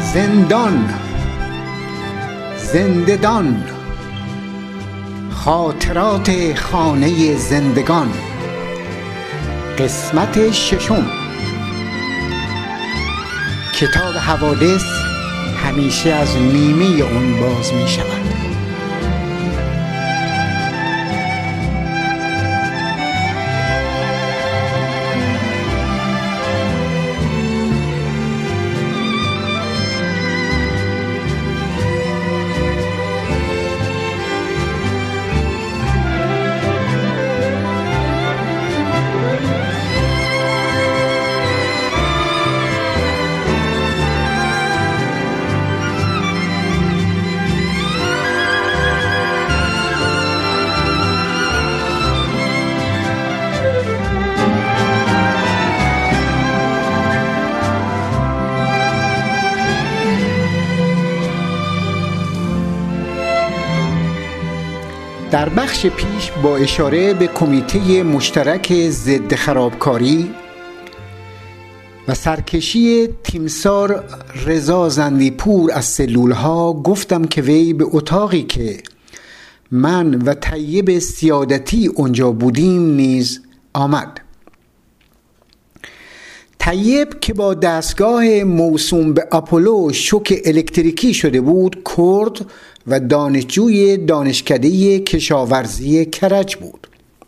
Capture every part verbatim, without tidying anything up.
زندان، زنده‌دان، خاطرات خانه زندگان، قسمت ششم. کتاب حوادث همیشه از نیمه اون باز می شود. در بخش پیش با اشاره به کمیته مشترک ضد خرابکاری و سرکشی تیمسار رضا زندیپور از سلولها گفتم که وی به اتاقی که من و طیب سیادتی اونجا بودیم نیز آمد. طیب که با دستگاه موسوم به آپولو شوک الکتریکی شده بود، کرد و دانشجوی دانشکده کشاورزی کرج بود.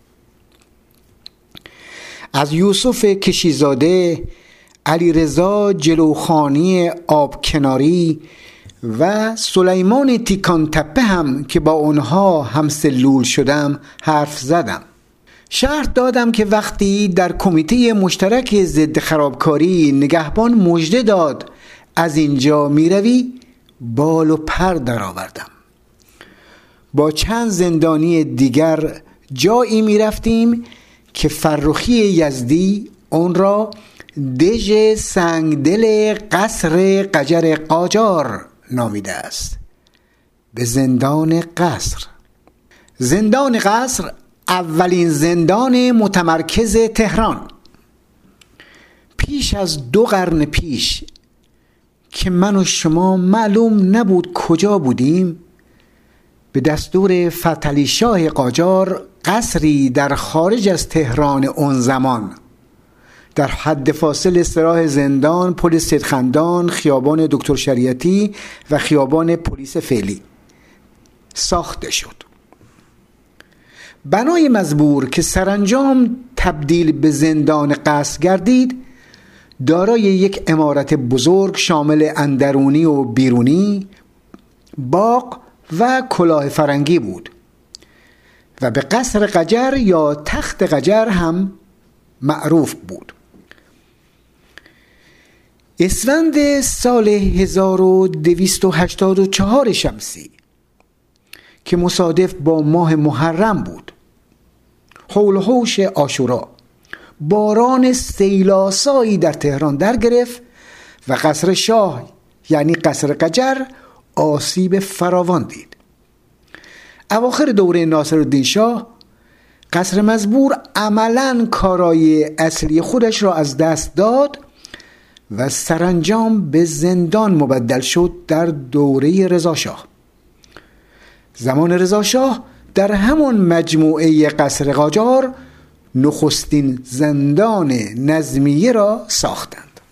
از یوسف کشیزاده، علیرضا جلوخانی آبکناری و سلیمان تیکان تپه هم که با اونها هم سلول شدم حرف زدم. شرح دادم که وقتی در کمیته مشترک ضد خرابکاری نگهبان مژده داد از اینجا می روی، بال و پر در آوردم. با چند زندانی دیگر جایی می رفتیم که فرخی یزدی اون را دژ سنگدل قصر قجر قاجار نامیده است. به زندان قصر. زندان قصر اولین زندان متمرکز تهران. پیش از دو قرن پیش که من و شما معلوم نبود کجا بودیم، به دستور فتحعلی شاه قاجار قصری در خارج از تهران اون زمان در حد فاصل سراح زندان، پل سیدخندان، خیابان دکتر شریعتی و خیابان پلیس فعلی ساخته شد. بنای مزبور که سرانجام تبدیل به زندان قصر گردید، دارای یک عمارت بزرگ شامل اندرونی و بیرونی، باغ و کلاه فرنگی بود و به قصر قجر یا تخت قجر هم معروف بود. اسفند سال هزار و دویست و هشتاد و چهار شمسی که مصادف با ماه محرم بود، حول و حوش عاشورا، باران سیلاسایی در تهران در گرفت و قصر شاه یعنی قصر قجر آسیب فراوان دید. اواخر دوره ناصرالدین شاه قصر مزبور عملاً کارای اصلی خودش را از دست داد و سرانجام به زندان مبدل شد در دوره رضا شاه. زمان رضا شاه در همان مجموعه قصر قاجار نخستین زندان نظمیه را ساختند.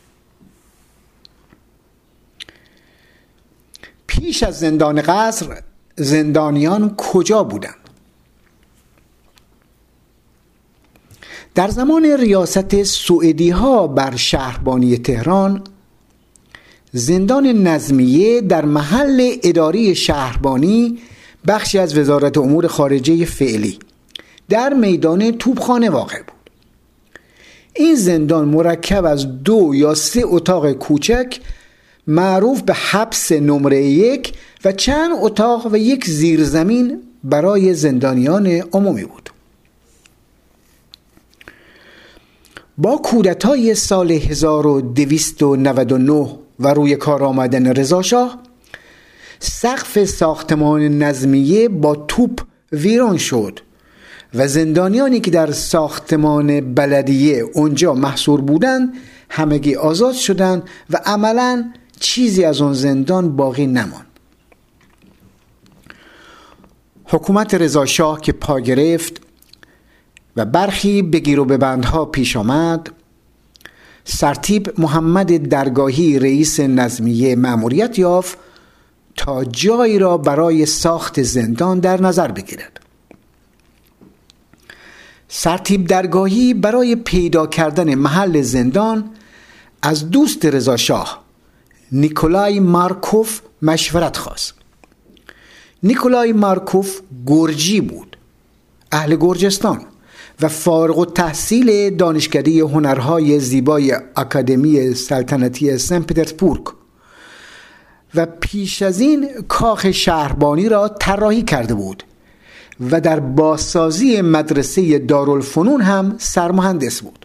پیش از زندان قصر زندانیان کجا بودند؟ در زمان ریاست سعودی ها بر شهربانی تهران، زندان نظمیه در محل اداری شهربانی بخشی از وزارت امور خارجه فعلی در میدان توپخانه واقع بود. این زندان مرکب از دو یا سه اتاق کوچک معروف به حبس نمره یک و چند اتاق و یک زیرزمین برای زندانیان عمومی بود. با کودتای سال هزار و دویست و نود و نه و روی کار آمدن رضا شاه، سقف ساختمان نظمیه با توپ ویران شد و زندانیانی که در ساختمان بلدیه اونجا محصور بودند همگی آزاد شدند و عملاً چیزی از اون زندان باقی نماند. حکومت رضا شاه که پا گرفت و برخی بگیر و ببندها پیش آمد، سرتیپ محمد درگاهی رئیس نظمیه مأموریت یافت تا جایی را برای ساخت زندان در نظر بگیرد. سرتیپ درگاهی برای پیدا کردن محل زندان از دوست رضا شاه نیکولای مارکوف مشورت خواست. نیکولای مارکوف گرجی بود، اهل گرجستان و فارغ التحصیل دانشکده هنرهای زیبای آکادمی سلطنتی سن پترزبورگ و پیش از این کاخ شهربانی را طراحی کرده بود و در بازسازی مدرسه دارالفنون هم سرمهندس بود.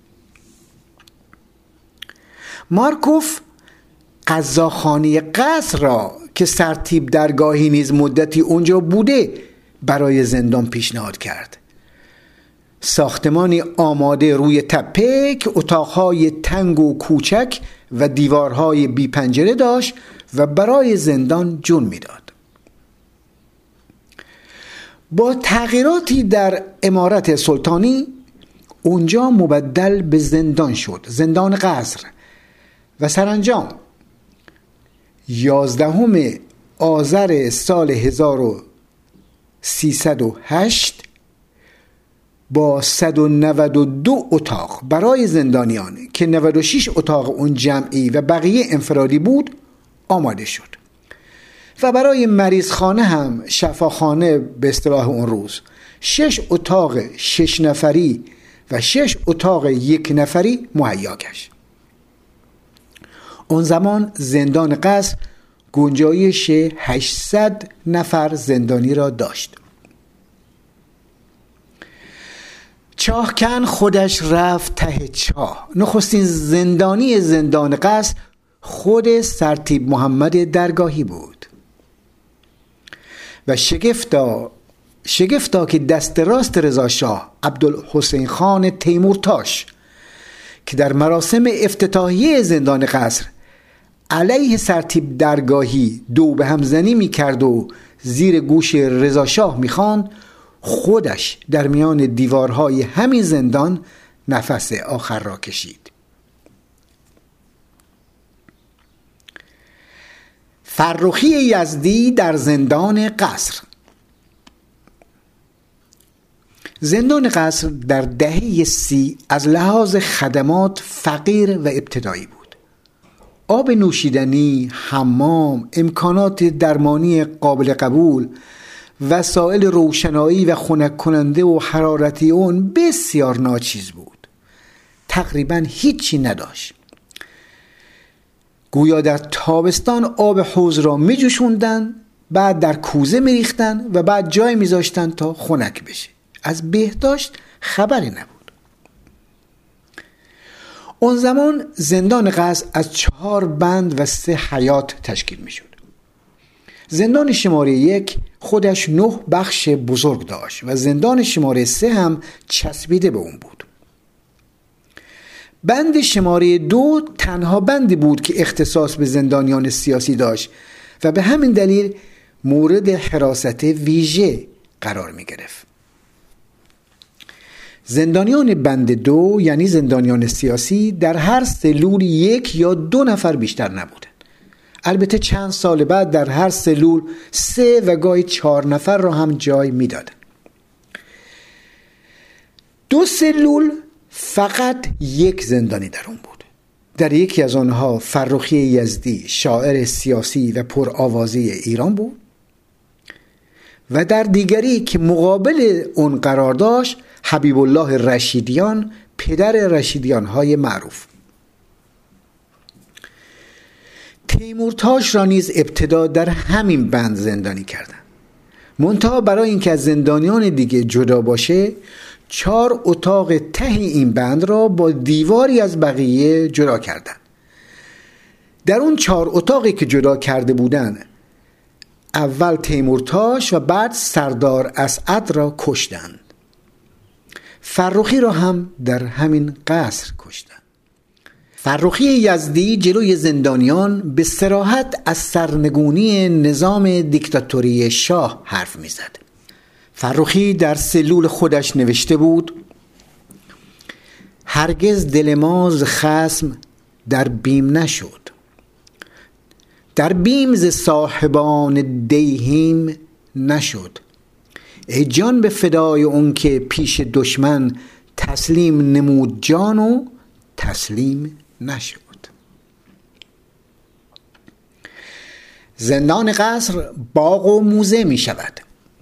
مارکوف قزاخانه قصر را که سرتیپ درگاهی نیز مدتی اونجا بوده برای زندان پیشنهاد کرد. ساختمانی آماده روی تپه که اتاقهای تنگ و کوچک و دیوارهای بی پنجره داشت و برای زندان جون میداد. با تغییراتی در عمارت سلطانی اونجا مبدل به زندان شد، زندان قصر، و سرانجام یازدهم آذر سال هزار و سیصد و هشت با صد و نود و دو اتاق برای زندانیان که نود و شش اتاق اون جمعی و بقیه انفرادی بود آماده شد و برای مریض خانه هم شفاخانه به اصطلاح اون روز شش اتاق شش نفری و شش اتاق یک نفری مهیا گشت. اون زمان زندان قصر گنجایش هشتصد نفر زندانی را داشت. چاهکن خودش رفت ته چاه. نخستین زندانی زندان قصر خود سرتیپ محمد درگاهی بود و شگفتا شگفتا که دست راست رضا شاه عبدالحسین خان تیمورتاش که در مراسم افتتاحیه زندان قصر علیه سرتیپ درگاهی دو به هم زنی می کرد و زیر گوش رضا شاه می خواند، خودش در میان دیوارهای همین زندان نفس آخر را کشید. فرخی یزدی در زندان قصر. زندان قصر در دهه سی از لحاظ خدمات فقیر و ابتدایی بود. آب نوشیدنی، حمام، امکانات درمانی قابل قبول، وسایل روشنایی و خنک کننده و حرارتی اون بسیار ناچیز بود. تقریبا هیچی نداشت. گویا در تابستان آب حوض را می جوشوندن، بعد در کوزه می ریختن و بعد جای می ذاشتن تا خنک بشه. از بهداشت خبری نبود. اون زمان زندان قصر از چهار بند و سه حیات تشکیل می شد. زندان شماره یک خودش نه بخش بزرگ داشت و زندان شماره سه هم چسبیده به اون بود. بند شماره دو تنها بندی بود که اختصاص به زندانیان سیاسی داشت و به همین دلیل مورد حراست ویژه قرار می گرفت. زندانیان بند دو یعنی زندانیان سیاسی در هر سلول یک یا دو نفر بیشتر نبودند. البته چند سال بعد در هر سلول سه و گاهی چهار نفر را هم جای می دادن. دو سلول فقط یک زندانی در اون بود. در یکی از آنها فرخی یزدی شاعر سیاسی و پرآوازه ایران بود و در دیگری که مقابل اون قرار داشت حبیب الله رشیدیان، پدر رشیدیان های معروف. تیمورتاش را نیز ابتدا در همین بند زندانی کردند. منتها برای اینکه از زندانیان دیگه جدا باشه چهار اتاق ته این بند را با دیواری از بقیه جدا کردند. در اون چهار اتاقی که جدا کرده بودند اول تیمورتاش و بعد سردار اسعد را کشتند. فرخی را هم در همین قصر کشتند. فرخی یزدی جلوی زندانیان به صراحت از سرنگونی نظام دیکتاتوری شاه حرف میزد. فرخی در سلول خودش نوشته بود: هرگز دل ما ز خصم در بیم نشد، در بیم ز صاحبان دیهیم نشد. ای جان به فدای اون که پیش دشمن تسلیم نمود جان و تسلیم نشد. زندان قصر باغ و موزه می شود.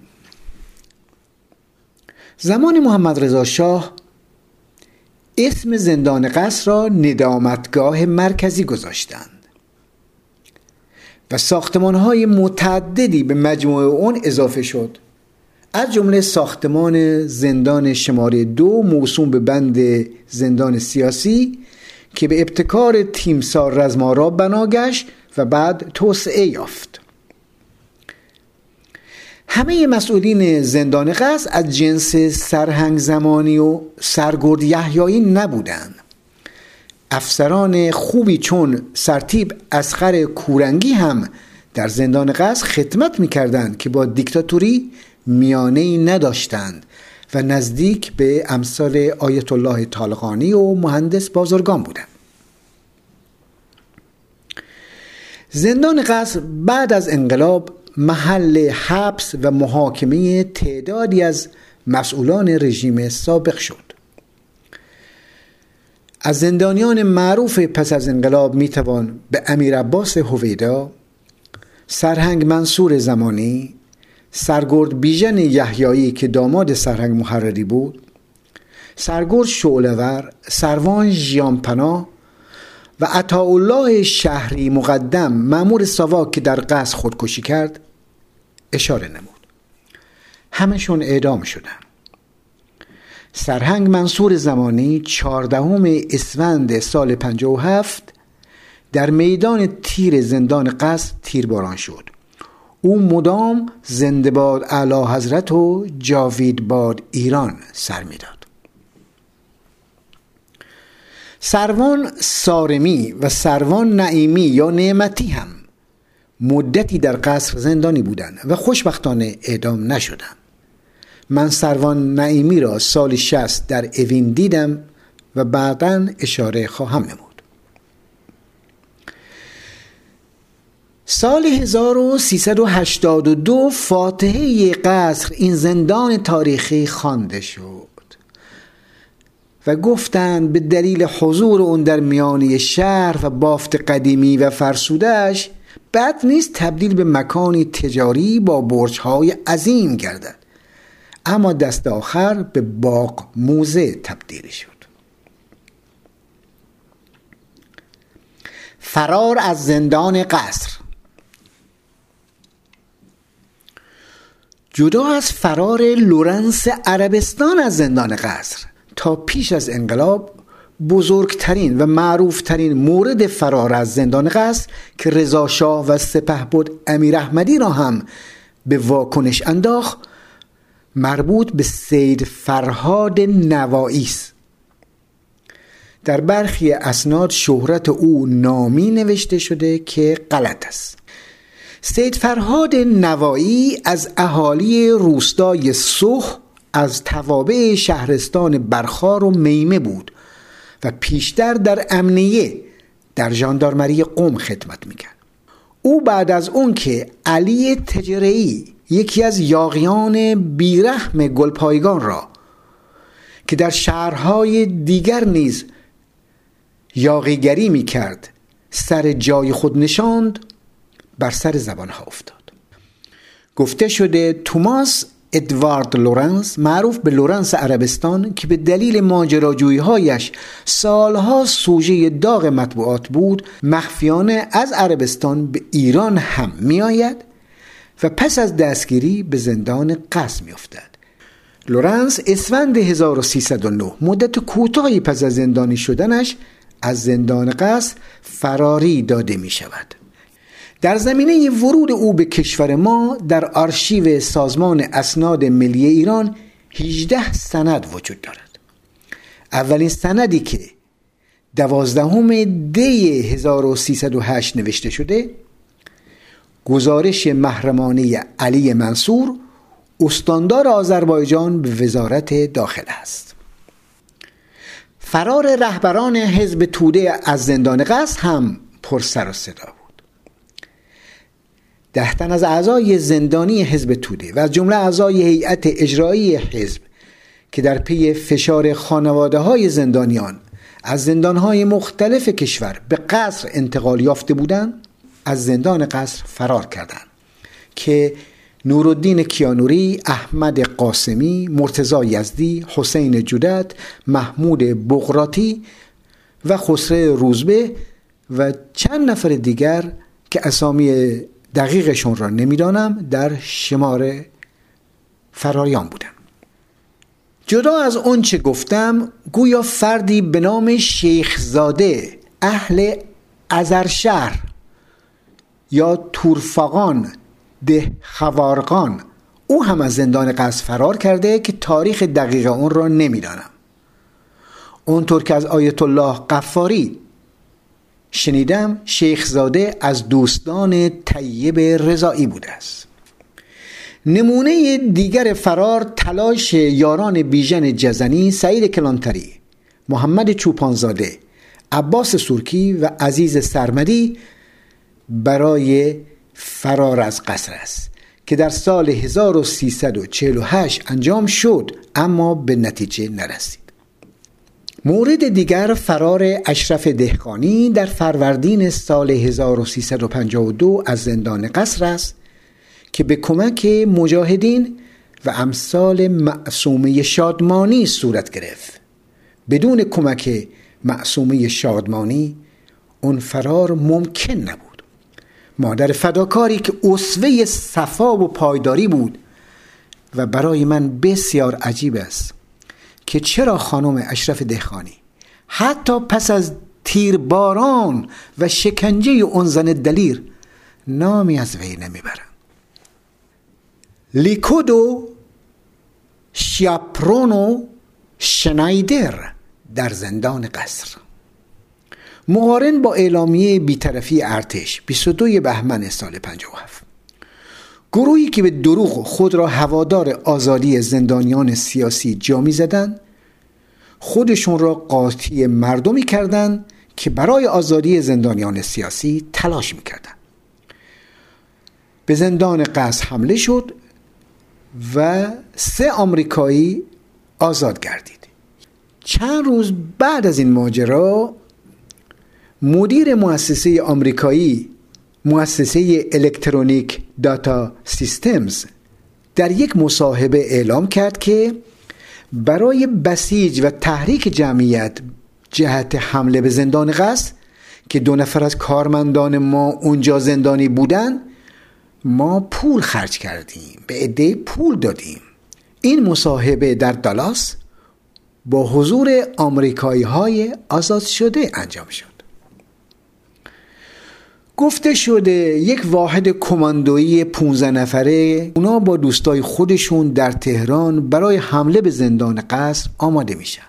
زمان محمد رضا شاه اسم زندان قصر را ندامتگاه مرکزی گذاشتند و ساختمان‌های متعددی به مجموعه اون اضافه شد، از جمله ساختمان زندان شماره دو موسوم به بند زندان سیاسی که به ابتکار تیمسار رزمارا بنا گشت و بعد توسعه یافت. همه مسئولین زندان قصر از جنس سرهنگ زمانی و سرگرد یحیایی نبودند. افسران خوبی چون سرتیپ اصغر کورنگی هم در زندان قصر خدمت می‌کردند که با دیکتاتوری میانه‌ای نداشتند و نزدیک به امثال آیت الله طالقانی و مهندس بازرگان بودند. زندان قصر بعد از انقلاب محل حبس و محاکمه تعدادی از مسئولان رژیم سابق شد. از زندانیان معروف پس از انقلاب میتوان به امیر عباس هویدا، سرهنگ منصور زمانی، سرگرد بیژن یحیایی که داماد سرهنگ محرری بود، سرگرد شعله‌ور، سروان ژیانپناه و عطاالله شهری مقدم مأمور ساواک که در قصر خودکشی کرد اشاره نمود. همشون اعدام شدند. سرهنگ منصور زمانی چهاردهم اسفند سال پنجاه و هفت در میدان تیر زندان قصر تیرباران شد. او مدام زنده باد اعلی حضرت و جاوید باد ایران سر میداد. سروان سارمی و سروان نعیمی یا نعمتی هم مدتی در قصر زندانی بودند و خوشبختانه اعدام نشدند. من سروان نعیمی را سال شصت در اوین دیدم و بعداً اشاره خواهم نمود. سال هزار و سیصد و هشتاد و دو فاتحه قصر این زندان تاریخی خوانده شد و گفتند به دلیل حضور اون در میانه شهر و بافت قدیمی و فرسودش بد نیست تبدیل به مکانی تجاری با برج‌های عظیم گردد، اما دست آخر به باغ موزه تبدیل شد. فرار از زندان قصر. جدا از فرار لورنس عربستان از زندان قصر، تا پیش از انقلاب بزرگترین و معروفترین مورد فرار از زندان قصر که رضا شاه و سپهبد امیر احمدی را هم به واکنش انداخت مربوط به سید فرهاد نوایی است. در برخی اسناد شهرت او نامی نوشته شده که غلط است. سید فرهاد نوایی از اهالی روستای سوخ از توابع شهرستان برخار و میمه بود و پیشتر در امنیه در ژاندارمری قم خدمت میکرد. او بعد از اون که علی تجرئی یکی از یاغیان بیرحم گلپایگان را که در شهرهای دیگر نیز یاغیگری میکرد سر جای خود نشاند، بر سر زبانها افتاد. گفته شده توماس ادوارد لورنس، معروف به لورنس عربستان، که به دلیل ماجراجویی‌هایش سالها سوژه داغ مطبوعات بود، مخفیانه از عربستان به ایران هم می آید و پس از دستگیری به زندان قصر می افتد. لورنس اسفند هزار و سیصد و نه، مدت کوتاهی پس از زندانی شدنش، از زندان قصر فراری داده می شود. در زمینه ورود او به کشور ما در آرشیو سازمان اسناد ملی ایران هجده سند وجود دارد. اولین سندی که دوازدهم دی هزار و سیصد و هشت نوشته شده: گزارش محرمانه علی منصور استاندار آذربایجان به وزارت داخل است. فرار رهبران حزب توده از زندان قصر هم پر سر و صدا بود. ده تن از اعضای زندانی حزب توده و از جمله اعضای هیئت اجرایی حزب که در پی فشار خانواده‌های زندانیان از زندان‌های مختلف کشور به قصر انتقال یافته بودند، از زندان قصر فرار کردند که نورالدین کیانوری، احمد قاسمی، مرتضی یزدی، حسین جودت، محمود بغراتی و خسرو روزبه و چند نفر دیگر که اسامی دقیقشون را نمیدانم در شمار فراریان بودند. جدا از اون چه گفتم، گویا فردی به نام شیخ زاده اهل ازرشهر یا تورفاقان ده خوارقان، او هم از زندان قصر فرار کرده که تاریخ دقیق اون را نمیدانم. اونطور که از آیت الله غفاری شنیدم، شیخ زاده از دوستان طیب رضایی بوده است. نمونه دیگر فرار تلاش یاران بیژن جزنی، سعید کلانتری، محمد چوپانزاده، عباس سورکی و عزیز سرمدی برای فرار از قصر است که در سال هزار و سیصد و چهل و هشت انجام شد اما به نتیجه نرسید. مورد دیگر فرار اشرف دهقانی در فروردین سال هزار و سیصد و پنجاه و دو از زندان قصر است که به کمک مجاهدین و امثال معصومه شادمانی صورت گرفت. بدون کمک معصومه شادمانی اون فرار ممکن نبود. مادر فداکاری که اسوه صفا و پایداری بود و برای من بسیار عجیب است که چرا خانم اشرف دهقانی حتی پس از تیرباران و شکنجه اون زن دلیر نامی از وی نمیبرند. لیکودو، شیاپرونو، شنایدر در زندان قصر. مقارن با اعلامیه بی‌طرفی ارتش بیست و دو بهمن سال پنجاه و هفت، گروهی که به دروغ خود را هوادار آزادی زندانیان سیاسی جا می‌زدند، خودشون را قاطی مردمی کردند که برای آزادی زندانیان سیاسی تلاش می‌کردند. به زندان قصر حمله شد و سه آمریکایی آزاد گردید. چند روز بعد از این ماجرا مدیر مؤسسه آمریکایی، مؤسسه الکترونیک داتا سیستمز، در یک مصاحبه اعلام کرد که برای بسیج و تحریک جمعیت جهت حمله به زندان قصر که دو نفر از کارمندان ما اونجا زندانی بودن، ما پول خرج کردیم، به عده پول دادیم. این مصاحبه در دالاس با حضور آمریکایی های آزاد شده انجام شد. گفته شده یک واحد کماندویی پانزده نفره اونا با دوستای خودشون در تهران برای حمله به زندان قصر آماده میشن.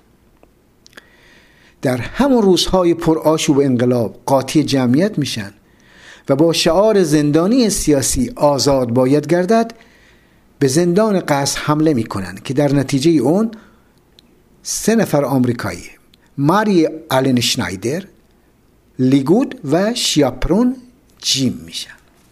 در همون روزهای پرآشوب انقلاب قاطی جمعیت میشن و با شعار زندانی سیاسی آزاد باید گردد به زندان قصر حمله میکنن که در نتیجه اون سه نفر آمریکایی، ماری آلن شنایدر، لیگود و شیاپرون جیم میشن.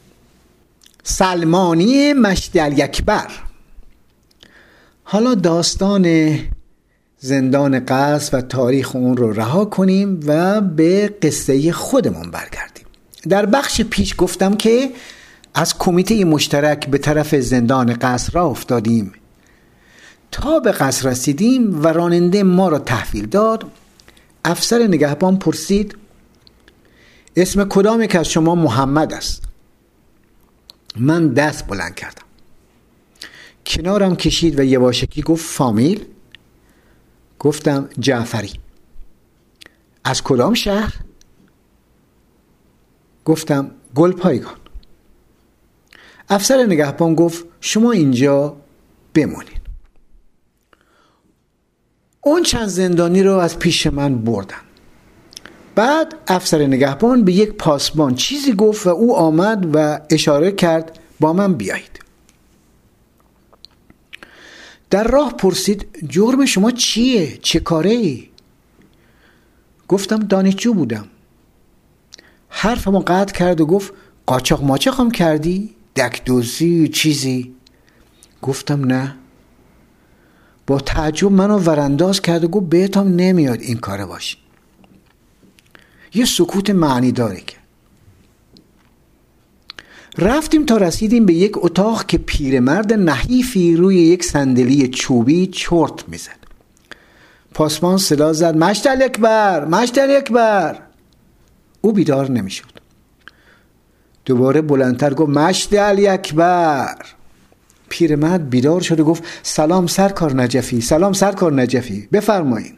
سلمانی مشتی الاکبر. حالا داستان زندان قصر و تاریخ اون رو رها کنیم و به قصه خودمون برگردیم. در بخش پیش گفتم که از کمیته مشترک به طرف زندان قصر راه افتادیم. تا به قصر رسیدیم و راننده ما را تحویل داد. افسر نگهبان پرسید اسم کدام یک از شما محمد است؟ من دست بلند کردم. کنارم کشید و یواشکی گفت فامیل؟ گفتم جعفری. از کدام شهر؟ گفتم گلپایگان. افسر نگهبان گفت شما اینجا بمونید. اون چند زندانی رو از پیش من بردن. بعد افسر نگهبان به یک پاسبان چیزی گفت و او آمد و اشاره کرد با من بیایید. در راه پرسید جرم شما چیه؟ چه کاره ای؟ گفتم دانشجو بودم. حرفمو قطع کرد و گفت قاچاق ماچاق هم کردی؟ دکدوزی چیزی؟ گفتم نه. با تعجب منو ورانداز کرد و گفت بهتم نمیاد این کاره باشی. یه سکوت معنی داره که رفتیم تا رسیدیم به یک اتاق که پیرمرد نحیفی روی یک صندلی چوبی چرت میزد. پاسبان صدا زد مشتل اکبر، مشتل اکبر. او بیدار نمیشد. دوباره بلندتر گفت مشتل اکبر. پیرمرد بیدار شد و گفت سلام سرکار نجفی، سلام سرکار نجفی، بفرمایید.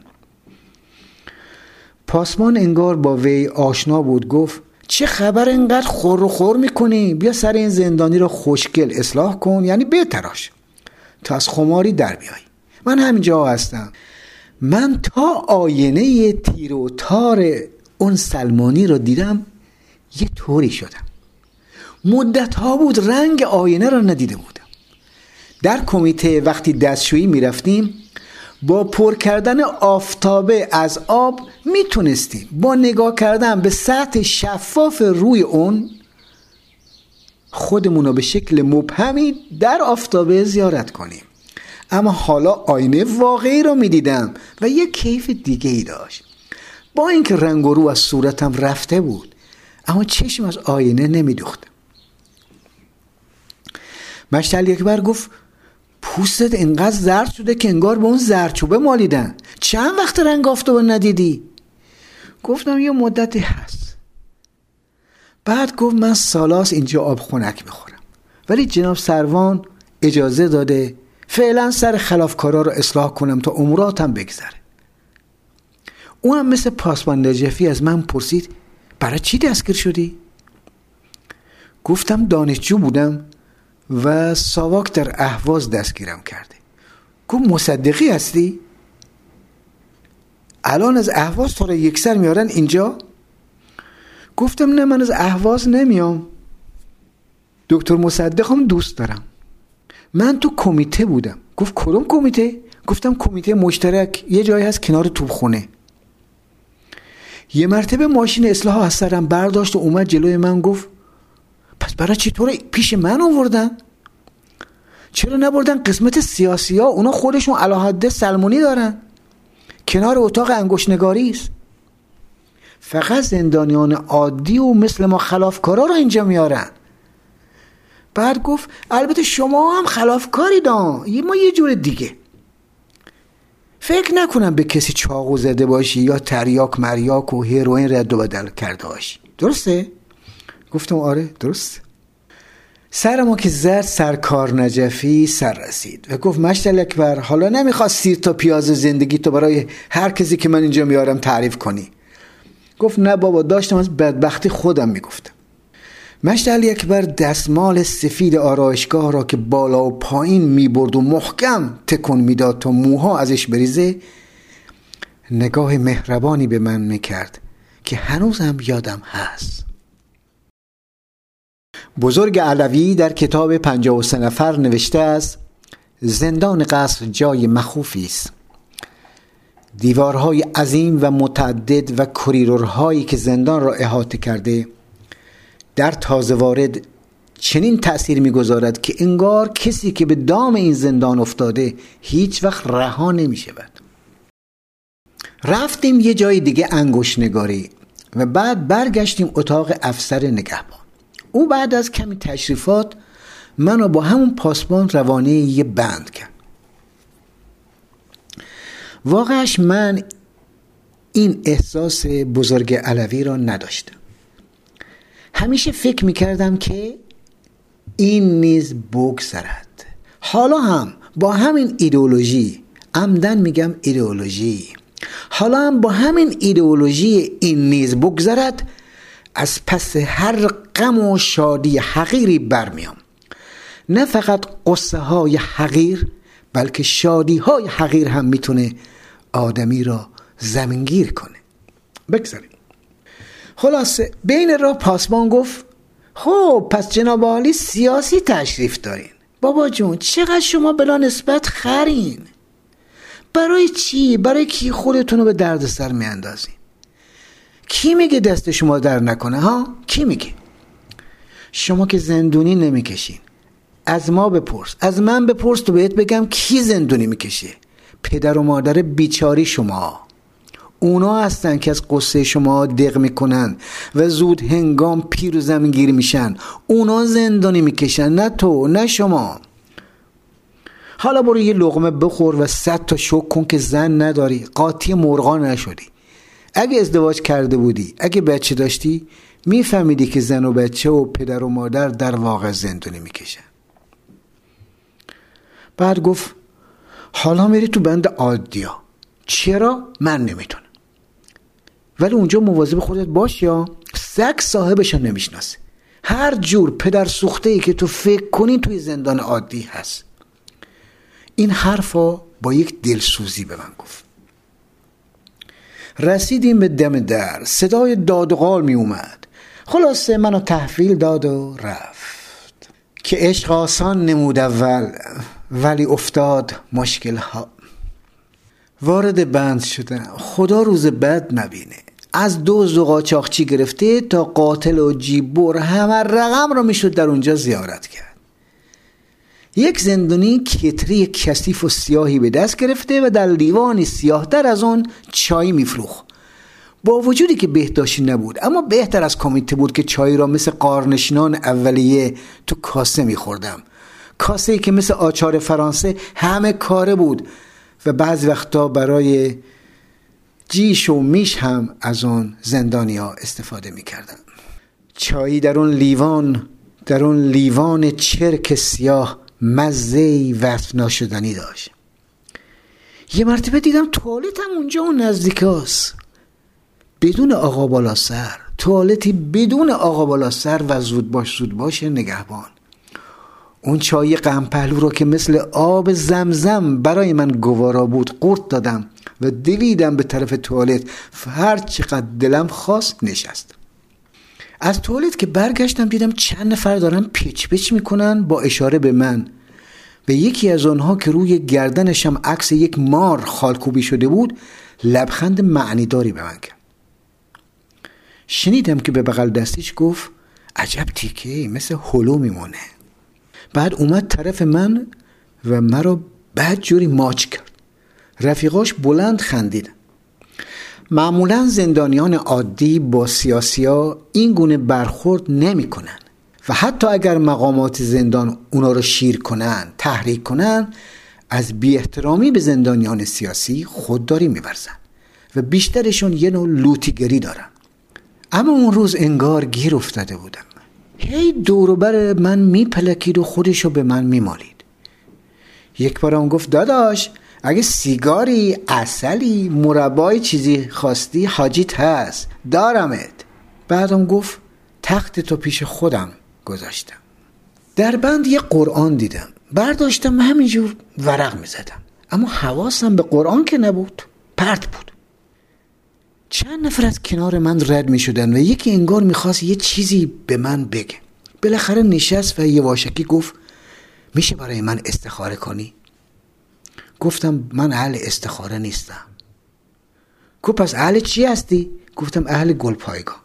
پاسبان انگار با وی آشنا بود. گفت چه خبر اینقدر خور و خور میکنی؟ بیا سر این زندانی رو خوشگل اصلاح کن، یعنی بتراش تا از خماری در بیای. من همینجا هستم. من تا آینه تیر و تار اون سلمانی رو دیدم یه طوری شدم. مدت ها بود رنگ آینه رو ندیده بودم. در کمیته وقتی دستشویی میرفتیم با پر کردن آفتابه از آب میتونستیم با نگاه کردن به سطح شفاف روی اون خودمون رو به شکل مبهمی در آفتابه زیارت کنیم. اما حالا آینه واقعی رو میدیدم و یک کیف دیگه ای داشت. با اینکه رنگ و رو از صورتم رفته بود اما چشم از آینه نمیدوختم. مشتل اکبر گفت پوستت انقدر زرد شده که انگار به اون زردچوبه مالیدن. چند وقت رنگ آفتابه ندیدی؟ گفتم یه مدتی هست. بعد گفت من سالاس اینجا آب خنک میخورم، ولی جناب سروان اجازه داده فعلا سر خلافکارا رو اصلاح کنم تا اموراتم بگذره. او هم مثل پاسبان نجفی از من پرسید برای چی دستگیر شدی؟ گفتم دانشجو بودم و ساواک در اهواز دستگیرم کرده. گفت مصدقی هستی؟ الان از اهواز تو رو یکسر میارن اینجا؟ گفتم نه من از اهواز نمیام. دکتر مصدق هم دوست دارم. من تو کمیته بودم. گفت کدوم کمیته؟ گفتم کمیته مشترک، یه جایی هست کنار توپخونه. یه مرتبه ماشین اصلاح از سرم برداشت و اومد جلوی من. گفت پس برای چی تو رو پیش من آوردن؟ چرا نبردن قسمت سیاسی ها؟ اونا خودشون علاحده سلمونی دارن، کنار اتاق انگشتنگاری است. فقط زندانیان عادی و مثل ما خلافکارا رو اینجا میارن. بعد گفت البته شما هم خلافکاری دان، ما یه جور دیگه. فکر نکنم به کسی چاقو زده باشی یا تریاک مریاک و هیروئین رد و بدل کرده باشی. درسته؟ گفتم آره درسته. سر ما که زد سرکار نجفی سر رسید و گفت مشتل اکبر حالا نمیخواد سیر تا پیاز زندگی تو برای هر کسی که من اینجا میارم تعریف کنی. گفت نه بابا، داشتم از بدبختی خودم میگفتم. مشتل اکبر دستمال سفید آرایشگاه را که بالا و پایین میبرد و محکم تکون میداد تا موها ازش بریزه نگاه مهربانی به من میکرد که هنوز هم یادم هست. بزرگ علوی در کتاب پنجاه و سه نفر نوشته است زندان قصر جای مخوفی است. دیوارهای عظیم و متعدد و کریدورهایی که زندان را احاطه کرده در تازه وارد چنین تأثیر می‌گذارد که انگار کسی که به دام این زندان افتاده هیچ وقت رها نمی‌شود. رفتیم یه جای دیگه انگشت‌نگاری و بعد برگشتیم اتاق افسر نگهبان. او بعد از کمی تشریفات منو با همون پاسبان روانه یه بند کرد. واقعش من این احساس بزرگ علوی را نداشتم. همیشه فکر میکردم که این نیز بگذرد. حالا هم با همین ایدئولوژی، عمدن میگم ایدئولوژی، حالا هم با همین ایدئولوژی این نیز بگذرد، از پس هر غم و شادی حقیری برمیام. نه فقط قصه های حقیر بلکه شادی های حقیر هم میتونه آدمی را زمینگیر کنه. بگذاریم. خلاصه بین راه پاسبان گفت خب پس جناب عالی سیاسی تشریف دارین. بابا جون چقدر شما بلا نسبت خرین؟ برای چی؟ برای کی خودتون رو به درد سر می اندازین؟ کی میگه دست شما در نکنه ها؟ کی میگه؟ شما که زندونی نمیکشین. از ما بپرس، از من بپرس تو بهت بگم کی زندونی میکشه. پدر و مادر بیچاری شما. اونا هستن که از قصه شما دق میکنن و زود هنگام پیر و زمینگیر میشن. اونا زندانی میکشن، نه تو، نه شما. حالا برو یه لقمه بخور و صد تا شکر کن که زن نداری، قاطی مرغان نشدی. اگه ازدواج کرده بودی، اگه بچه داشتی، میفهمیدی که زن و بچه و پدر و مادر در واقع زندانی میکشن. بعد گفت حالا میری تو بند عادیا. چرا؟ من نمیتونم. ولی اونجا مواظب خودت باش، یا سگ صاحبش نمیشناسه. هر جور پدر سوخته ای که تو فکر کنی توی زندان عادی هست. این حرفا با یک دلسوزی به من گفت. رسیدیم به دم در. صدای داد و قال می اومد. خلاصه منو تحویل داد و رفت. که عشق آسان نمود اول ولی افتاد مشکل ها. وارد بند شدم. خدا روز بد نبینه. از دزد و قاچاقچی گرفته تا قاتل و جیبور همه رقم رو میشد در اونجا زیارت کرد. یک زندانی کتری کثیف و سیاهی به دست گرفته و در لیوانی سیاه تر از اون چای میفروخت. با وجودی که بهداشتی نبود، اما بهتر از کمیته بود که چای را مثل قارنشینان اولیه تو کاسه میخوردم. کاسه ای که مثل آچار فرانسه همه کاره بود و بعضی وقتا برای جیش و میش هم از اون زندانی ها استفاده میکردن. چایی در اون لیوان در اون لیوان چرک سیاه مزه‌ای وصف ناشدنی داشت. یه مرتبه دیدم توالت هم اونجا اون نزدیک هست. بدون آقا بالا سر، توالتی بدون آقا بالا سر و زود باش زود باش نگهبان. اون چای غم پهلو رو که مثل آب زمزم برای من گوارا بود قورت دادم و دویدم به طرف توالت و هر چقدر دلم خواست نشست. از توالت که برگشتم دیدم چند نفر دارن پیچ پیچ میکنن با اشاره به من. به یکی از آنها که روی گردنشم عکس یک مار خالکوبی شده بود لبخند معنیداری به من کرد. شنیدم که به بغل دستیش گفت عجب تیکه مثل هلو میمونه. بعد اومد طرف من و مرا بد جوری ماچ کرد. رفیقاش بلند خندیدن. معمولا زندانیان عادی با سیاسی‌ها این گونه برخورد نمی کنن و حتی اگر مقامات زندان اونا رو شیر کنن، تحریک کنن، از بی احترامی به زندانیان سیاسی خودداری می‌ورزن و بیشترشون یه نوع لوتیگری دارن. اما اون روز انگار گیر افتاده بودم. هی دور و بر من میپلکید و خودشو به من میمالید. یک بارم گفت داداش اگه سیگاری، عسلی، مربای چیزی خواستی حاجیت هست، دارمت. بعدم گفت تخت تو پیش خودم گذاشتم. در بند یه قرآن دیدم. برداشتم همینجور ورق میزدم. اما حواسم به قرآن که نبود، پرت بود. چند نفر از کنار من رد می شدن و یکی انگار می خواست یه چیزی به من بگه. بالاخره نشست و یواشکی گفت میشه برای من استخاره کنی؟ گفتم من اهل استخاره نیستم. گفت پس اهل چی هستی؟ گفتم اهل گلپایگاه.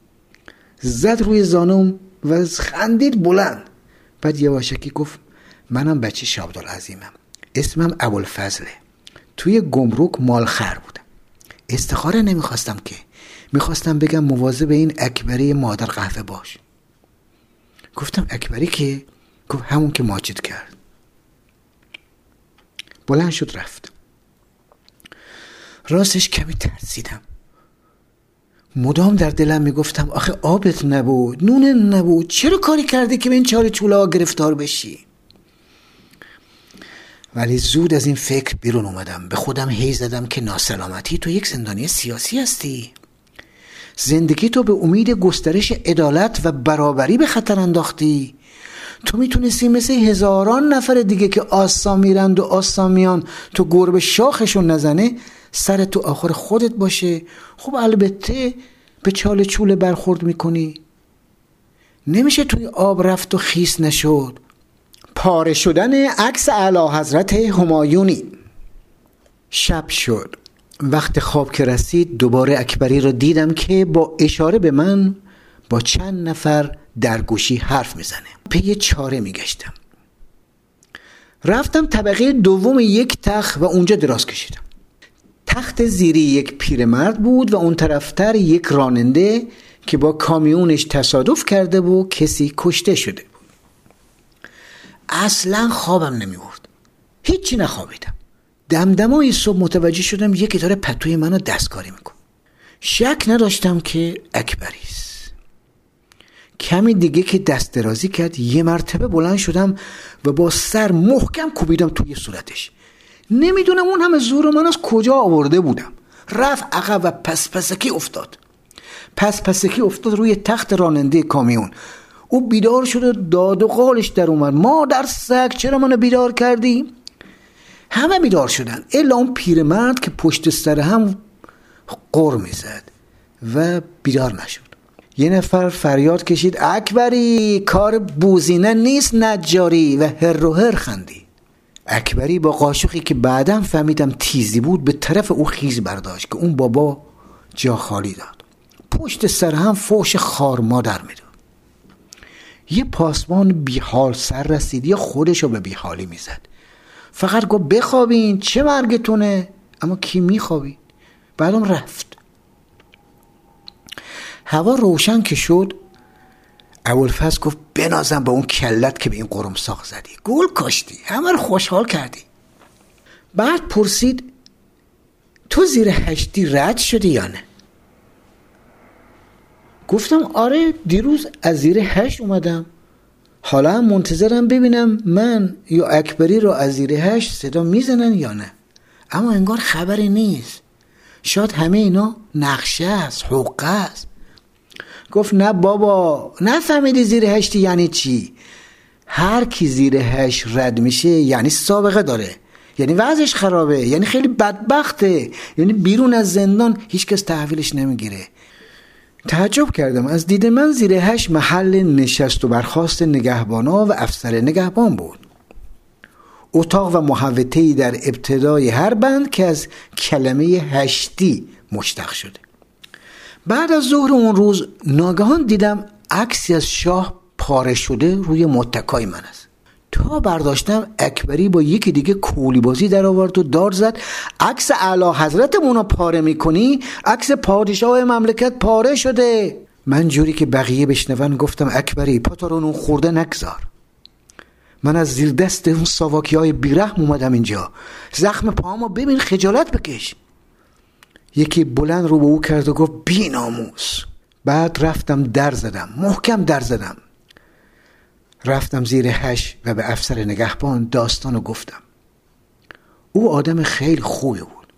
زد روی زانوم و خندید بلند. بعد یواشکی گفت منم بچه شابدالعظیمم، اسمم ابوالفضله، توی گمرک مالخر بودم. استخاره نمیخواستم که، میخواستم بگم مواظب این اکبری مادر قهوه باش. گفتم اکبری که؟ گفت همون که ماچت کرد. بلند شد رفت. راستش کمی ترسیدم. مدام در دلم میگفتم آخه آبت نبود، نونت نبود، چرا کاری کردی که به این چاله چوله ها گرفتار بشی؟ ولی زود از این فکر بیرون اومدم. به خودم هی زدم که ناسلامتی تو یک زندانی سیاسی هستی. زندگی تو به امید گسترش عدالت و برابری به خطر انداختی. تو میتونستی مثل هزاران نفر دیگه که آسا میرند و آسا میان تو گربه شاخشون نزنه، سر تو آخر خودت باشه. خب البته به چاله چوله برخورد میکنی؟ نمیشه توی آب رفت و خیس نشد. پاره شدن عکس اعلیحضرت همایونی. شب شد. وقت خواب که رسید دوباره اکبری رو دیدم که با اشاره به من با چند نفر در گوشی حرف میزنه. پی چاره میگشتم. رفتم طبقه دوم یک تخت و اونجا دراز کشیدم. تخت زیری یک پیرمرد بود و اون طرفتر یک راننده که با کامیونش تصادف کرده و کسی کشته شده بود. اصلا خوابم نمیورد. هیچی نخوابیدم. دمدمای صبح متوجه شدم یکی داره پتوی منو دستکاری میکنه. شک نداشتم که اکبریست. کمی دیگه که دست درازی کرد یه مرتبه بلند شدم و با سر محکم کوبیدم توی صورتش. نمیدونم اون همه زور من از کجا آورده بودم. رفت عقب و پس پسکی افتاد. پس پسکی افتاد روی تخت راننده کامیون. او بیدار شد و داد و قالش در اومد. ما در سگ چرا منو بیدار کردی؟ همه بیدار شدن الا اون پیرمرد که پشت سر هم قر میزد و بیدار نشد. یه نفر فریاد کشید اکبری کار بوزینه نیست نجاری و هر و هر خندی. اکبری با قاشقی که بعدم فهمیدم تیزی بود به طرف او خیز برداشت که اون بابا جا خالی داد. پشت سر هم فوش خار مادر میداد. یه پاسبان بیحال سر رسید یا خودشو به بیحالی میزد. فقط گفت بخوابین چه مرگتونه. اما کی میخوابید؟ بعدم رفت. هوا روشن که شد ابوالفضل گفت بنازم با اون کلت که به این قرمساق زدی. گل کاشتی. همه رو خوشحال کردی. بعد پرسید تو زیر هشتی رد شدی یا نه؟ گفتم آره دیروز از زیر هشت اومدم. حالا هم منتظرم ببینم من یا اکبری رو از زیر هشت صدا میزنن یا نه. اما انگار خبری نیست. شاید همه اینا نقشه است، حقه است. گفت نه بابا نفهمیدی زیر هشتی یعنی چی. هر کی زیر هشت رد میشه یعنی سابقه داره، یعنی وضعش خرابه، یعنی خیلی بدبخته، یعنی بیرون از زندان هیچ کس تحویلش نمیگیره. تعجب کردم. از دید من زیر هشت محل نشست و برخاست نگهبانا و افسر نگهبان بود. اتاق و محوطه‌ای در ابتدای هر بند که از کلمه هشتی مشتق شده. بعد از ظهر اون روز ناگهان دیدم عکسی از شاه پاره شده روی متکای من است. تا برداشتم اکبری با یکی دیگه کولی بازی در آورد و دار زد عکس اعلی حضرتمون رو پاره میکنی؟ عکس پادشاه مملکت پاره شده. من جوری که بقیه بشنون گفتم اکبری پاتو رو اون خورده نگذار. من از زیر دست اون ساواکی های بیرحم اومدم اینجا. زخم پاهامو ببین خجالت بکش. یکی بلند رو به او کرد و گفت بی ناموس. بعد رفتم در زدم، محکم در زدم. رفتم زیر هش و به افسر نگهبان داستانو گفتم. او آدم خیلی خوبی بود.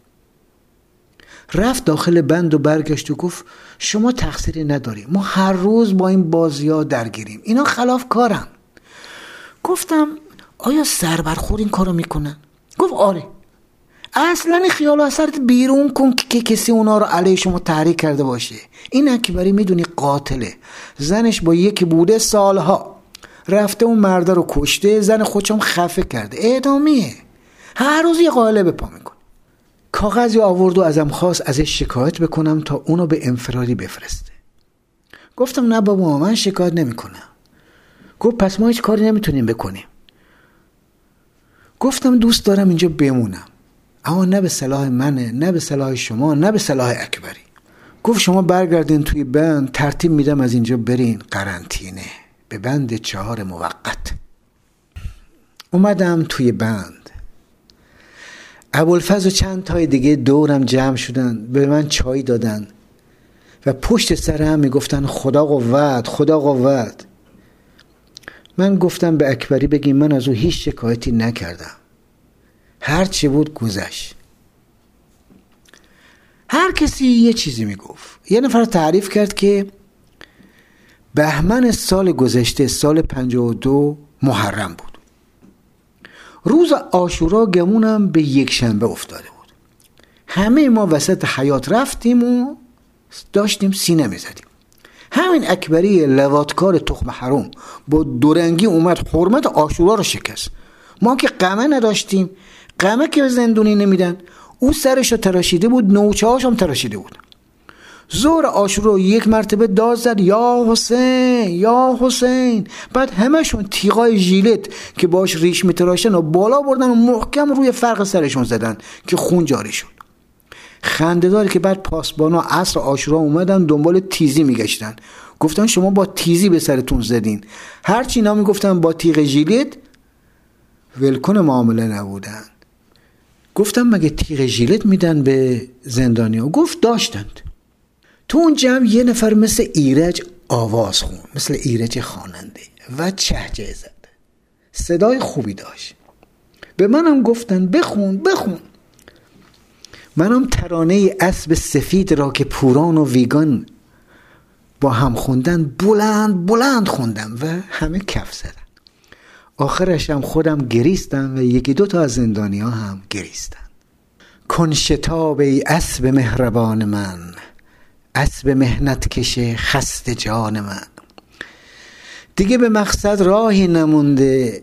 رفت داخل بند و برگشت و گفت شما تقصیری نداری. ما هر روز با این بازی ها درگیریم. اینا خلاف کارن. گفتم آیا سر برخور این کارو میکنن؟ گفت آره. اصلا این خیال و اثرت بیرون کن که کسی اونا رو علیه شما تحریک کرده باشه. این اکبری میدونی قاتله. زنش با یکی بوده سالها. رفته اون مرده رو کشته، زن خودشم خفه کرده. اعدامیه. هر روز یه قائله به پا میکنه. کاغذی آورد و ازم خواست ازش شکایت بکنم تا اونو به انفرادی بفرسته. گفتم نه بابا من شکایت نمیکنم. گفت پس ما هیچ کاری نمیتونیم بکنیم. گفتم دوست دارم اینجا بمونم، اما نه به صلاح منه، نه به صلاح شما، نه به صلاح اکبری. گفت شما برگردین توی بند، ترتیب میدم از اینجا برین قرنطینه به بند چهار موقت. اومدم توی بند. ابوالفضل و چند تای دیگه دورم جمع شدن، به من چای دادن و پشت سر هم میگفتن خدا قوت، خدا قوت. من گفتم به اکبری بگیم من از او هیچ شکایتی نکردم. هر چی بود گذشت. هر کسی یه چیزی میگفت. یه نفر تعریف کرد که بهمن سال گذشته سال پنجاه و دو محرم بود. روز عاشورا گمونم به یک شنبه افتاده بود. همه ما وسط حیات رفتیم و داشتیم سینه میزدیم. همین اکبری لواطکار تخم حروم با دورنگی اومد حرمت عاشورا رو شکست. ما که قمه نداشتیم، قمه که به زندونی نمیدن، او سرش رو تراشیده بود، نوچه هاش هم تراشیده بود. زور عاشورا یک مرتبه داد زد یا حسین یا حسین. بعد همشون تیغای ژیلت که باش ریش میتراشتن و بالا بردن و محکم روی فرق سرشون زدن که خون جاری شد. خنده داره که بعد پاسبانا عصر عاشورا اومدن دنبال تیزی میگشتن، گفتن شما با تیزی به سرتون زدین. هرچی اینا میگفتن با تیغ ژیلت، ولکن معامله نبودن. گفتم مگه تیغ ژیلت میدن به زندانیا؟ گفت داشتند. تو اون جمع یه نفر مثل ایرج آواز خون، مثل ایرج خواننده و چهجه زد، صدای خوبی داشت. به منم گفتن بخون بخون. منم ترانه اسب سفید را که پوران و ویگان با هم خوندن بلند بلند خوندم و همه کف زدن. آخرش هم خودم گریستم و یکی دو تا از زندانی ها هم گریستن. کن شتاب ای اسب مهربان من، اسب مهنت کشه خسته جان من. دیگه به مقصد راهی نمونده،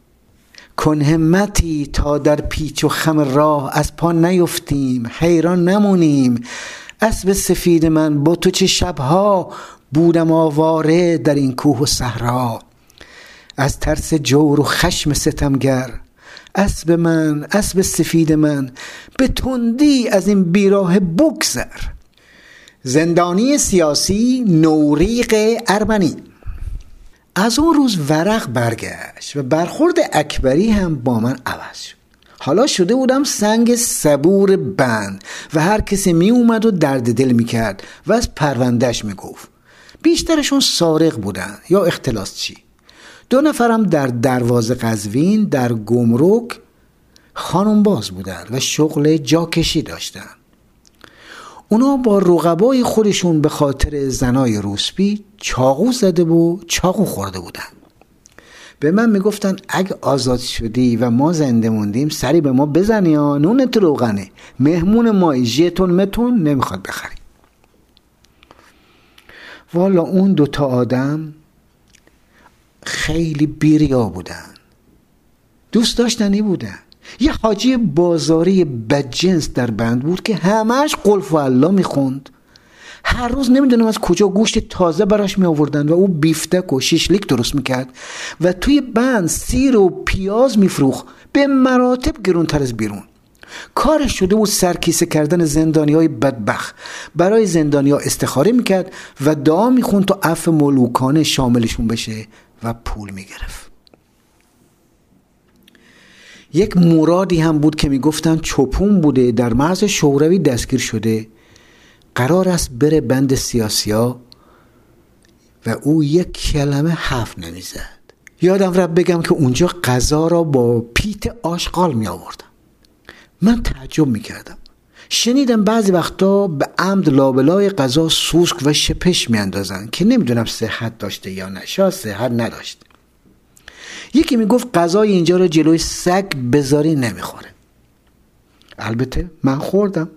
کن همتی تا در پیچ و خم راه از پا نیفتیم، حیران نمونیم. اسب سفید من با تو چه شبها بودم آواره در این کوه و صحرا. از ترس جور و خشم ستمگر، اسب من اسب سفید من به تندی از این بیراه بگذر. زندانی سیاسی نوریق ارمنی. از اون روز ورق برگشت و برخورد اکبری هم با من عوض شد. حالا شده بودم سنگ صبور بند و هر کسی می اومد و درد دل می کرد و از پروندهش می گفت. بیشترشون سارق بودن یا اختلاس چی. دو نفرم در دروازه قزوین در گمرک خانم باز بودن و شغل جاکشی داشتن. اونا با رقبای خودشون به خاطر زنای روسپی چاقو زده و چاقو خورده بودن. به من میگفتن اگه آزاد شدی و ما زنده موندیم سری به ما بزنی یا نونت روغنه، مهمون مایی، ژتون متون نمیخواد بخری. والا اون دوتا آدم خیلی بیریا بودن، دوست داشتنی بودن. یه حاجی بازاری بدجنس در بند بود که همش قلف و الله میخوند. هر روز نمیدونم از کجا گوشت تازه براش می آوردن و او بیفتک و شیشلیک درست میکرد و توی بند سیر و پیاز میفروخت به مراتب گرونتر از بیرون. کارش شده بود سرکیسه کردن زندانی های بدبخت. برای زندانی ها استخاره میکرد و دعا میخوند تا عفو ملوکانه شاملشون بشه و پول میگرفت. یک مرادی هم بود که میگفتن چپون بوده، در مرز شوروی دستگیر شده، قرار است بره بند سیاسیا و او یک کلمه حرف نمیزد. یادم رفت بگم که اونجا غذا را با پیت آشغال می آوردم. من تعجب می کردم. شنیدم بعضی وقتا به عمد لابلای غذا سوسک و شپش می اندازن که نمیدونم صحت داشته یا نه، شاید صحت نداشته. یکی می گفت غذای اینجا را جلوی سگ بذاری نمیخوره. البته من خوردم.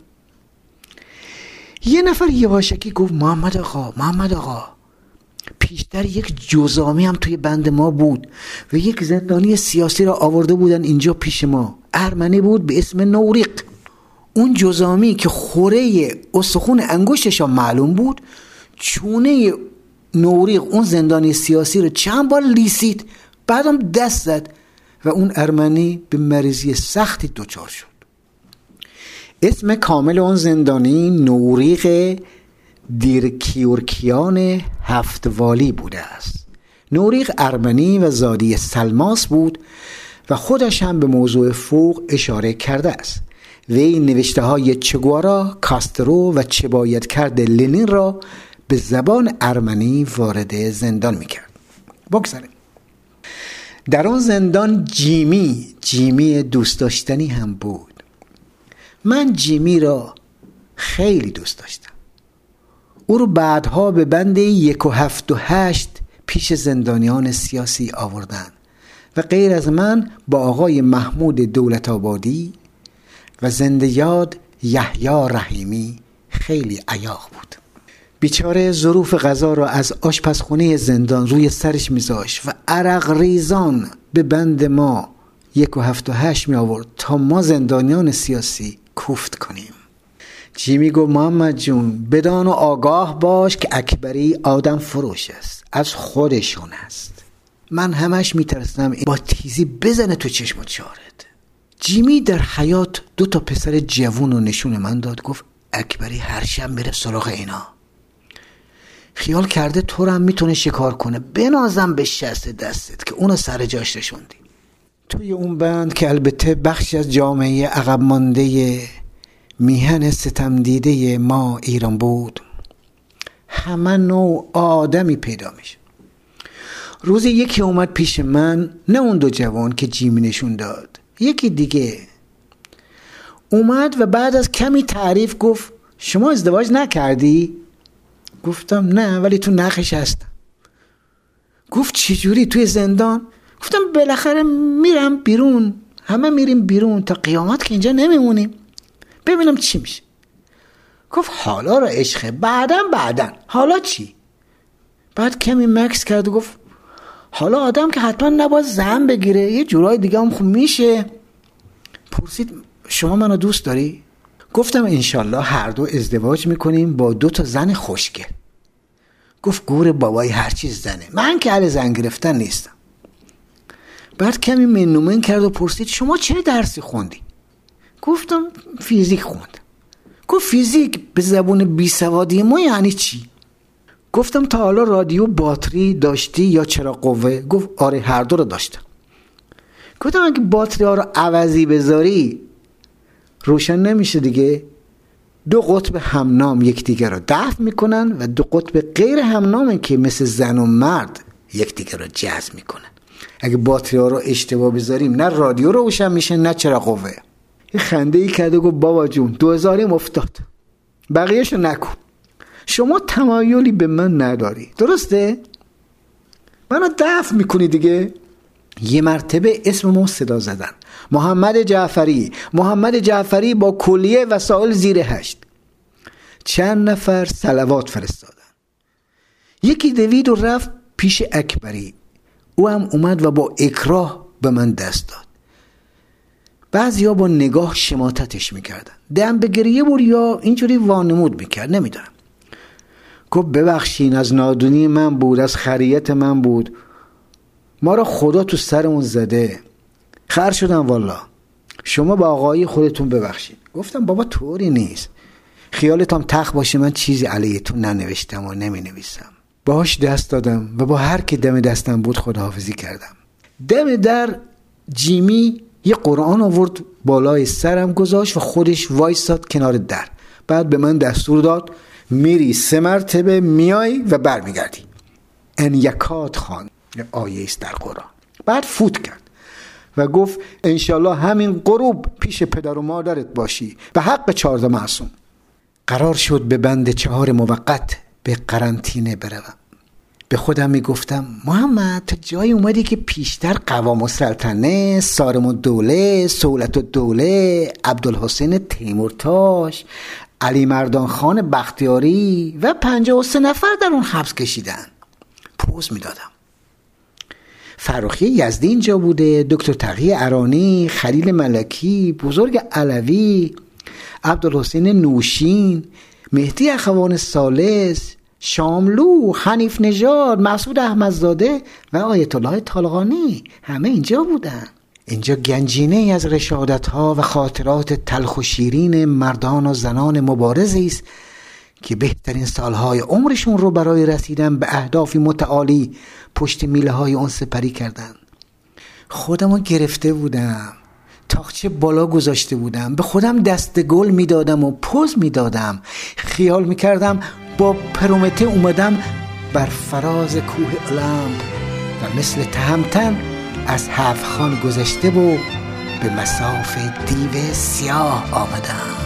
یه نفر یواشکی گفت محمد آقا محمد آقا پیشتر یک جزامی هم توی بند ما بود و یک زندانی سیاسی را آورده بودن اینجا پیش ما، ارمنی بود به اسم نوریق. اون جزامی که خوره استخون انگشتش معلوم بود، چونه نوریق اون زندانی سیاسی رو چند بار لیسید، بعدم دست زد و اون ارمنی به مریضی سختی دچار شد. اسم کامل اون زندانی نوریق دیرکیورکیان هفتوالی بوده است. نوریق ارمنی و زادی سلماس بود و خودش هم به موضوع فوق اشاره کرده است. وی نوشته های چگوارا، کاسترو و چه باید کرد لنین را به زبان ارمنی وارد زندان میکرد. بگذاریم. در آن زندان جیمی جیمی دوست داشتنی هم بود. من جیمی را خیلی دوست داشتم. او رو بعدها به بند یک و هفت و هشت پیش زندانیان سیاسی آوردن و غیر از من با آقای محمود دولت آبادی و زنده یاد یحیی رحیمی خیلی عیاق بود. بیچاره ظروف غذا را از آشپزخانه زندان روی سرش میذاشت و عرق ریزان به بند ما یک و هفت و هشت می آورد تا ما زندانیان سیاسی کوفت کنیم. جیمی گفت محمد جون بدان و آگاه باش که اکبری آدم فروش است، از خودشون است. من همش میترسم با تیزی بزنه تو چشم و چارت. جیمی در حیات دو تا پسر جوون رو نشون من داد، گفت اکبری هر شب میره سراغ اینا، خیال کرده تو رو هم میتونه شکار کنه، بنازم به شست دستت که اونو سر جاش نشوندی. توی اون بند که البته بخشی از جامعه عقب مانده میهن ستم دیده ما ایران بود، همه نوع آدمی پیدا میشه. روزی یکی اومد پیش من، نه اون دو جوان که جیمی نشون داد، یکی دیگه اومد و بعد از کمی تعریف گفت شما ازدواج نکردی؟ گفتم نه ولی تو نقش هستم. گفت چجوری توی زندان؟ گفتم بالاخره میرم بیرون، همه میریم بیرون، تا قیامت که اینجا نمیمونیم، ببینم چی میشه. گفت حالا را عشقه، بعدن بعدن حالا چی؟ بعد کمی مکس کرد و گفت حالا آدم که حتما نباید زن بگیره، یه جورای دیگه هم خوب میشه. پرسید شما منو دوست داری؟ گفتم انشالله هر دو ازدواج میکنیم با دو تا زن خوشگل. گفت گور بابای هر چیز زنه، من که اهل زن گرفتن نیستم. بعد کمی منومن کرد و پرسید شما چه درسی خوندی؟ گفتم فیزیک خوندم. گفت فیزیک به زبون بی سوادی ما یعنی چی؟ گفتم تا حالا رادیو باتری داشتی یا چراغ قوه؟ گفت آره هر دو رو داشتم. گفتم اگه باتری ها رو عوضی بذاری روشن نمیشه دیگه. دو قطب همنام یکدیگر رو دفع میکنن و دو قطب غیر همنام که مثل زن و مرد یکدیگر رو جذب میکنن. اگه باتری ها رو اشتباه بذاریم نه رادیو روشن میشه نه چراغ قوه. یه خنده ای کرد و گفت بابا جون دو هزاریم افتاد، بقیهشو نکن، شما تمایلی به من نداری، درسته؟ منو دفع میکنی دیگه. یه مرتبه اسممو صدا زدن، محمد جعفری، محمد جعفری با کلیه وسایل زیر هشت. چند نفر صلوات فرستادن. یکی دوید و رفت پیش اکبری، او هم اومد و با اکراه به من دست داد. بعضیا با نگاه شماتتش میکردن، دم به گریه بود یا اینجوری وانمود میکرد، نمیدونم. گفت ببخشین از نادونی من بود، از خریت من بود، ما را خدا تو سرمون زده، خر شدم والا، شما با آقای خودتون ببخشید. گفتم بابا طوری نیست، خیالت هم تخت باشه من چیزی علیتون ننوشتم و نمی نویسم. باهاش دست دادم و با هر کی دم دستم بود خداحافظی کردم. دم در جیمی یه قرآن آورد بالای سرم گذاشت و خودش وایساد کنار در. بعد به من دستور داد میری سه مرتبه میای و برمیگردی. ان یکات خان آیه است در قرآن. بعد فوت کرد و گفت انشالله همین غروب پیش پدر و مادرت باشی به حق چهارده معصوم. قرار شد به بند چهار موقت به قرنطینه بروم. به خودم میگفتم محمد تا جایی اومدی که پیشتر قوام السلطنه، سارم الدوله، سهولت الدوله، عبدالحسین تیمورتاش، علی مردان خان بختیاری و پنجاه و سه نفر در اون حبس کشیدن. پوز میدادم. فرخی یزدی اینجا بوده، دکتر تقی ارانی، خلیل ملکی، بزرگ علوی، عبدالحسین نوشین، مهدی اخوان ثالث، شاملو، حنیف نژاد، مسعود احمدزاده و آیت الله طالقانی همه اینجا بودن. اینجا گنجینه ای از رشادت ها و خاطرات تلخ و شیرین مردان و زنان مبارزی است که بهترین سالهای عمرشون رو برای رسیدن به اهدافی متعالی پشت میله های اون سپری کردن. خودمو گرفته بودم، تاقچه بالا گذاشته بودم، به خودم دست گل میدادم و پوز میدادم، خیال میکردم با پرومته اومدم بر فراز کوه المپ و مثل تهمتن از هفت خان گذشته و به مصاف دیو سیاه آمدم.